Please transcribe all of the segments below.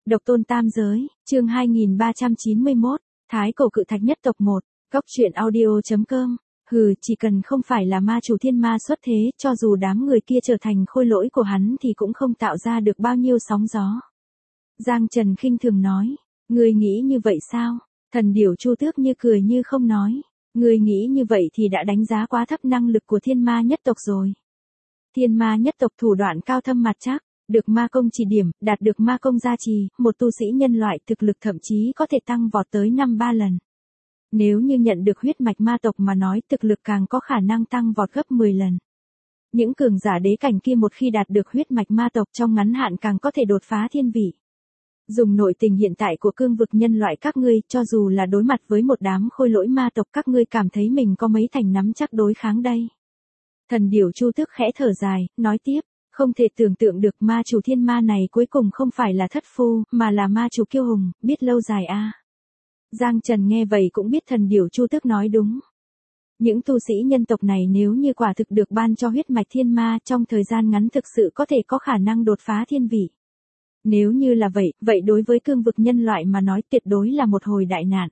Độc tôn tam giới, chương 2391, Thái cổ cự thạch nhất tộc 1, góc truyện audio.com. Chỉ cần không phải là ma chủ thiên ma xuất thế, cho dù đám người kia trở thành khôi lỗi của hắn thì cũng không tạo ra được bao nhiêu sóng gió. Giang Trần khinh thường nói, ngươi nghĩ như vậy sao? Thần điểu Chu Tước như cười như không nói, ngươi nghĩ như vậy thì đã đánh giá quá thấp năng lực của thiên ma nhất tộc rồi. Thiên ma nhất tộc thủ đoạn cao thâm mặt chắc, được ma công chỉ điểm, đạt được ma công gia trì, một tu sĩ nhân loại thực lực thậm chí có thể tăng vọt tới 5-3 lần. Nếu như nhận được huyết mạch ma tộc mà nói, thực lực càng có khả năng tăng vọt gấp 10 lần. Những cường giả đế cảnh kia một khi đạt được huyết mạch ma tộc trong ngắn hạn càng có thể đột phá thiên vị. Dùng nội tình hiện tại của cương vực nhân loại các ngươi, cho dù là đối mặt với một đám khôi lỗi ma tộc, các ngươi cảm thấy mình có mấy thành nắm chắc đối kháng đây. Thần điểu Chu Tước khẽ thở dài, nói tiếp, không thể tưởng tượng được ma chủ thiên ma này cuối cùng không phải là thất phu, mà là ma chủ kiêu hùng, biết lâu dài a. Giang Trần nghe vậy cũng biết thần điểu Chu Tước nói đúng. Những tu sĩ nhân tộc này nếu như quả thực được ban cho huyết mạch thiên ma, trong thời gian ngắn thực sự có thể có khả năng đột phá thiên vị. Nếu như là vậy đối với cương vực nhân loại mà nói tuyệt đối là một hồi đại nạn.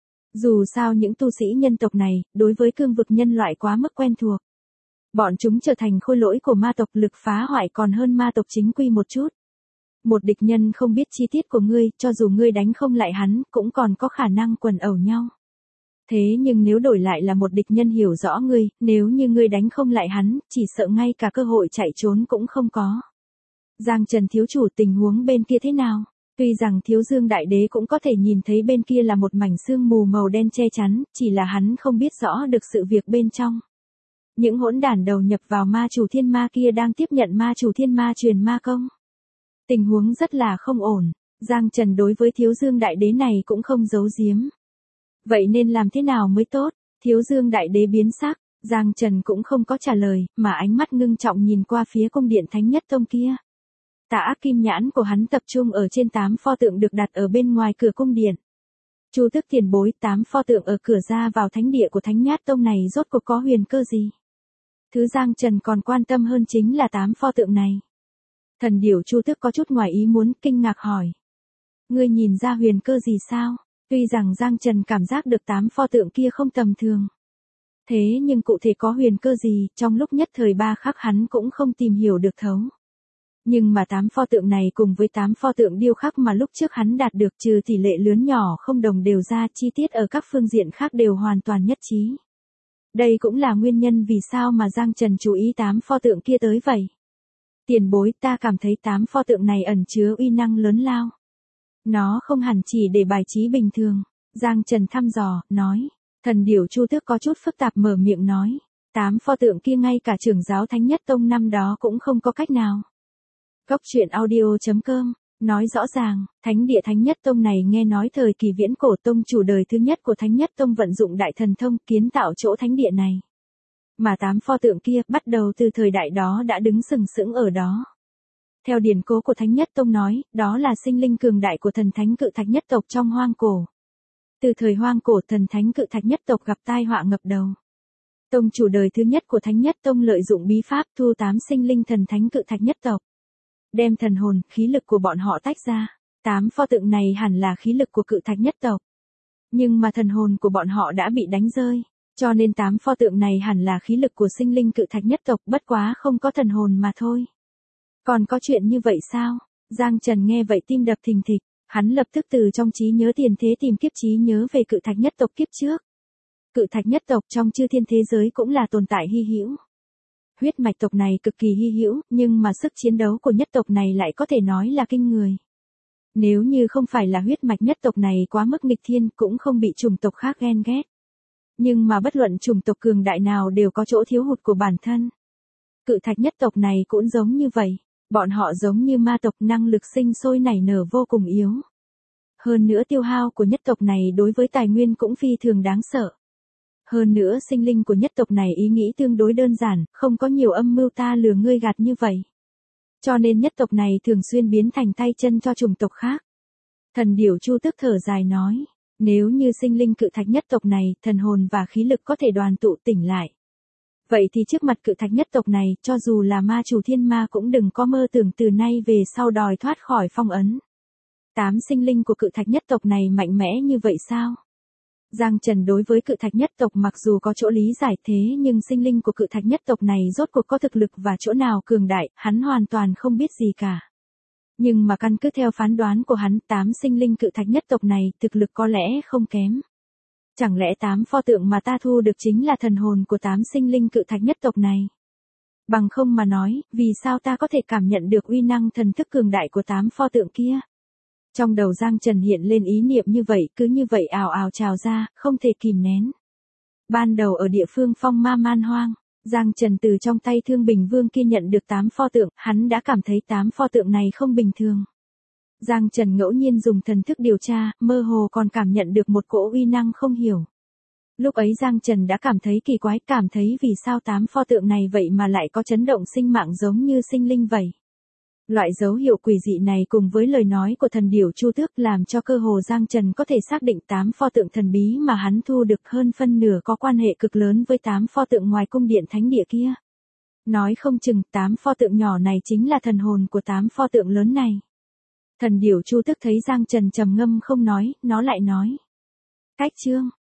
Dù sao những tu sĩ nhân tộc này, đối với cương vực nhân loại quá mức quen thuộc. Bọn chúng trở thành khôi lỗi của ma tộc, lực phá hoại còn hơn ma tộc chính quy một chút. Một địch nhân không biết chi tiết của ngươi, cho dù ngươi đánh không lại hắn, cũng còn có khả năng quần ẩu nhau. Thế nhưng nếu đổi lại là một địch nhân hiểu rõ ngươi, nếu như ngươi đánh không lại hắn, chỉ sợ ngay cả cơ hội chạy trốn cũng không có. Giang Trần thiếu chủ, tình huống bên kia thế nào? Tuy rằng Thiếu Dương Đại Đế cũng có thể nhìn thấy bên kia là một mảnh sương mù màu đen che chắn, chỉ là hắn không biết rõ được sự việc bên trong. Những hỗn đản đầu nhập vào ma chủ thiên ma kia đang tiếp nhận ma chủ thiên ma truyền ma công. Tình huống rất là không ổn, Giang Trần đối với Thiếu Dương Đại Đế này cũng không giấu giếm. Vậy nên làm thế nào mới tốt? Thiếu Dương Đại Đế biến sắc, Giang Trần cũng không có trả lời, mà ánh mắt ngưng trọng nhìn qua phía cung điện Thánh Nhất Tông kia. Tà ác kim nhãn của hắn tập trung ở trên 8 pho tượng được đặt ở bên ngoài cửa cung điện. Chu Tước tiền bối, 8 pho tượng ở cửa ra vào thánh địa của Thánh Nhất Tông này rốt cuộc có huyền cơ gì? Thứ Giang Trần còn quan tâm hơn chính là 8 pho tượng này. Thần điểu Chu Tước có chút ngoài ý muốn, kinh ngạc hỏi. Ngươi nhìn ra huyền cơ gì sao? Tuy rằng Giang Trần cảm giác được 8 pho tượng kia không tầm thường. Thế nhưng cụ thể có huyền cơ gì, trong lúc nhất thời ba khắc hắn cũng không tìm hiểu được thấu. Nhưng mà 8 pho tượng này cùng với 8 pho tượng điêu khắc mà lúc trước hắn đạt được, trừ tỷ lệ lớn nhỏ không đồng đều ra, chi tiết ở các phương diện khác đều hoàn toàn nhất trí. Đây cũng là nguyên nhân vì sao mà Giang Trần chú ý 8 pho tượng kia tới vậy. Tiền bối, ta cảm thấy 8 pho tượng này ẩn chứa uy năng lớn lao. Nó không hẳn chỉ để bài trí bình thường. Giang Trần thăm dò, nói. Thần điểu Chu Tước có chút phức tạp mở miệng nói. 8 pho tượng kia ngay cả trưởng giáo Thánh Nhất Tông năm đó cũng không có cách nào. Góc truyện audio.com, nói rõ ràng, thánh địa Thánh Nhất Tông này nghe nói thời kỳ viễn cổ tông chủ đời thứ nhất của Thánh Nhất Tông vận dụng đại thần thông kiến tạo chỗ thánh địa này. Mà 8 pho tượng kia bắt đầu từ thời đại đó đã đứng sừng sững ở đó. Theo điển cố của Thánh Nhất Tông nói, đó là sinh linh cường đại của thần thánh cự thạch nhất tộc trong hoang cổ. Từ thời hoang cổ, thần thánh cự thạch nhất tộc gặp tai họa ngập đầu. Tông chủ đời thứ nhất của Thánh Nhất Tông lợi dụng bí pháp thu 8 sinh linh thần thánh cự thạch nhất tộc. Đem thần hồn, khí lực của bọn họ tách ra. 8 pho tượng này hẳn là khí lực của cự thạch nhất tộc. Nhưng mà thần hồn của bọn họ đã bị đánh rơi. Cho nên 8 pho tượng này hẳn là khí lực của sinh linh cự thạch nhất tộc, bất quá không có thần hồn mà thôi. Còn có chuyện như vậy sao? Giang Trần nghe vậy tim đập thình thịch, hắn lập tức từ trong trí nhớ tiền thế tìm kiếp trí nhớ về cự thạch nhất tộc kiếp trước. Cự thạch nhất tộc trong chư thiên thế giới cũng là tồn tại hy hữu. Huyết mạch tộc này cực kỳ hy hữu, nhưng mà sức chiến đấu của nhất tộc này lại có thể nói là kinh người. Nếu như không phải là huyết mạch nhất tộc này quá mức nghịch thiên, cũng không bị chủng tộc khác ghen ghét. Nhưng mà bất luận chủng tộc cường đại nào đều có chỗ thiếu hụt của bản thân. Cự thạch nhất tộc này cũng giống như vậy. Bọn họ giống như ma tộc, năng lực sinh sôi nảy nở vô cùng yếu. Hơn nữa tiêu hao của nhất tộc này đối với tài nguyên cũng phi thường đáng sợ. Hơn nữa sinh linh của nhất tộc này ý nghĩ tương đối đơn giản, không có nhiều âm mưu ta lừa ngươi gạt như vậy. Cho nên nhất tộc này thường xuyên biến thành tay chân cho chủng tộc khác. Thần điểu Chu Tước thở dài nói, nếu như sinh linh cự thạch nhất tộc này, thần hồn và khí lực có thể đoàn tụ tỉnh lại. Vậy thì trước mặt cự thạch nhất tộc này, cho dù là ma chủ thiên ma cũng đừng có mơ tưởng từ nay về sau đòi thoát khỏi phong ấn. 8 sinh linh của cự thạch nhất tộc này mạnh mẽ như vậy sao? Giang Trần đối với cự thạch nhất tộc mặc dù có chỗ lý giải thế nhưng sinh linh của cự thạch nhất tộc này rốt cuộc có thực lực và chỗ nào cường đại, hắn hoàn toàn không biết gì cả. Nhưng mà căn cứ theo phán đoán của hắn, 8 sinh linh cự thạch nhất tộc này thực lực có lẽ không kém. Chẳng lẽ 8 pho tượng mà ta thu được chính là thần hồn của 8 sinh linh cự thạch nhất tộc này? Bằng không mà nói, vì sao ta có thể cảm nhận được uy năng thần thức cường đại của 8 pho tượng kia? Trong đầu Giang Trần hiện lên ý niệm như vậy, cứ như vậy ào ào trào ra, không thể kìm nén. Ban đầu ở địa phương phong ma man hoang, Giang Trần từ trong tay Thương Bình Vương kia nhận được 8 pho tượng, hắn đã cảm thấy 8 pho tượng này không bình thường. Giang Trần ngẫu nhiên dùng thần thức điều tra, mơ hồ còn cảm nhận được một cỗ uy năng không hiểu. Lúc ấy Giang Trần đã cảm thấy kỳ quái, cảm thấy vì sao 8 pho tượng này vậy mà lại có chấn động sinh mạng giống như sinh linh vậy. Loại dấu hiệu quỷ dị này cùng với lời nói của thần điểu Chu Tước làm cho cơ hồ Giang Trần có thể xác định 8 pho tượng thần bí mà hắn thu được hơn phân nửa có quan hệ cực lớn với 8 pho tượng ngoài cung điện thánh địa kia. Nói không chừng 8 pho tượng nhỏ này chính là thần hồn của 8 pho tượng lớn này. Thần điểu Chu Tước thấy Giang Trần trầm ngâm không nói, nó lại nói. Cách chương